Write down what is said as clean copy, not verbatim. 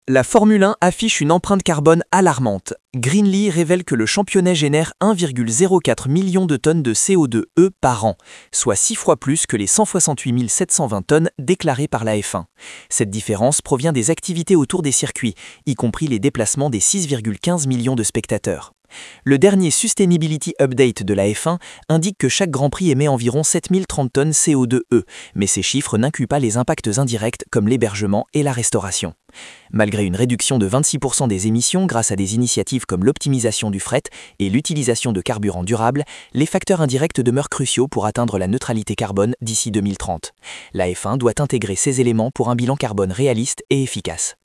La Formule 1 affiche une empreinte carbone alarmante. Greenly révèle que le championnat génère 1,04 million de tonnes de CO2e par an, soit 6 fois plus que les 168 720 tonnes déclarées par la F1. Cette différence provient des activités autour des circuits, y compris les déplacements des 6,15 millions de spectateurs. Le dernier Sustainability Update de la F1 indique que chaque Grand Prix émet environ 7030 tonnes CO2e, mais ces chiffres n'incluent pas les impacts indirects comme l'hébergement et la restauration. Malgré une réduction de 26% des émissions grâce à des initiatives comme l'optimisation du fret et l'utilisation de carburants durables, les facteurs indirects demeurent cruciaux pour atteindre la neutralité carbone d'ici 2030. La F1 doit intégrer ces éléments pour un bilan carbone réaliste et efficace.